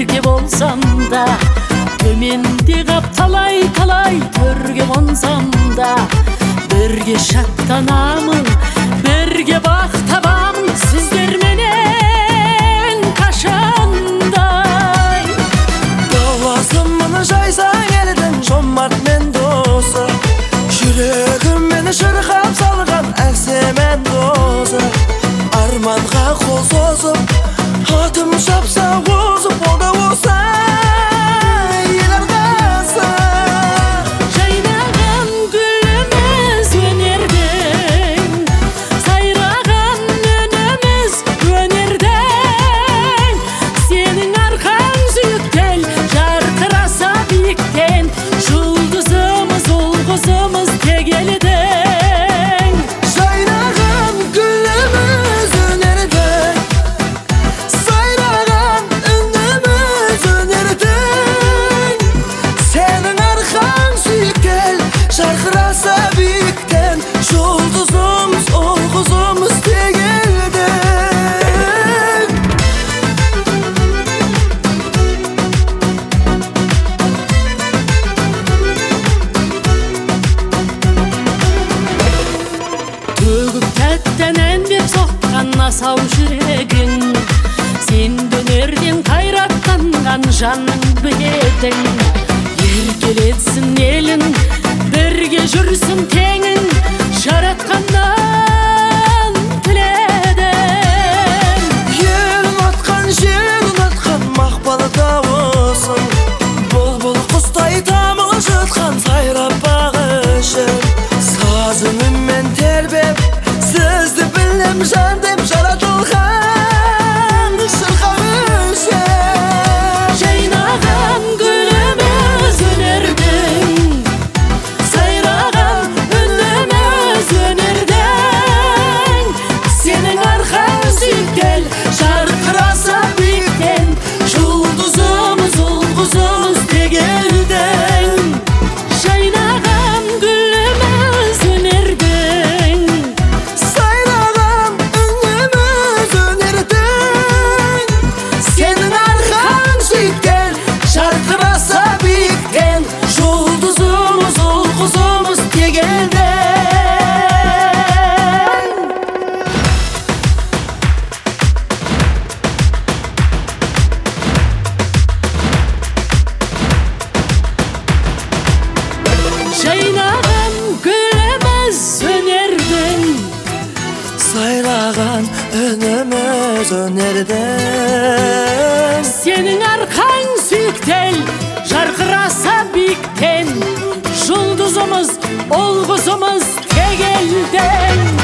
birge bolsam da, tömendi kap talay törge konsam da, birge şattanamın, birge bak tabam, sizler menen kaşanday. Lavazımını jaysan elden şommart men dosa, yüregim meni şırkap salgan aksemen dosa. Armanға қол созып, атым шапса озып, олда болса ел арқасы. Жайнаған гүліміз өнердің, сайраған үніміз өнердің. Сенің арқаң сүйіктен, жарқыраса биіктен, жұлдызымыз, ұлғызымыз тегелдің. Şarkırasa büyükten, жұлдызымыз, ұлғызымыз тегелдің. Төгіп тәттенен деп соққан асау жүрегің, сен дөнерден қайраттанған жаның бедің. Еркелетсін елің, бірге жүрсін теңін, жаратқаннан тіледім. Елін атқан, жерін атқан мақпалы дауысың, бұлбұл құстай тамылы жатқан сайрап бағышын. Сазыныммен тербеп, сізді білем жан деп жаратылған шырқа үшін. Жайнаған гүліміз өнердің, сайраған үніміз өнердің. Сенің арқаң сүйіктен, жарқыраса биіктен, жұлдызымыз, ұлғызымыз тегелдің. Жайнаған гүліміз өнердің, сайраған үніміз өнердің. Сенің арқаң сүйіктен, жарқыраса биіктен, жұлдызымыз, ұлғызымыз тегелдің. жайнаған гүліміз өнердің, Сайраған үніміз өнердің. сенің арқаң сүйіктен, жарқыраса биіктен, жұлдызымыз, ұлғызымыз тегелдің.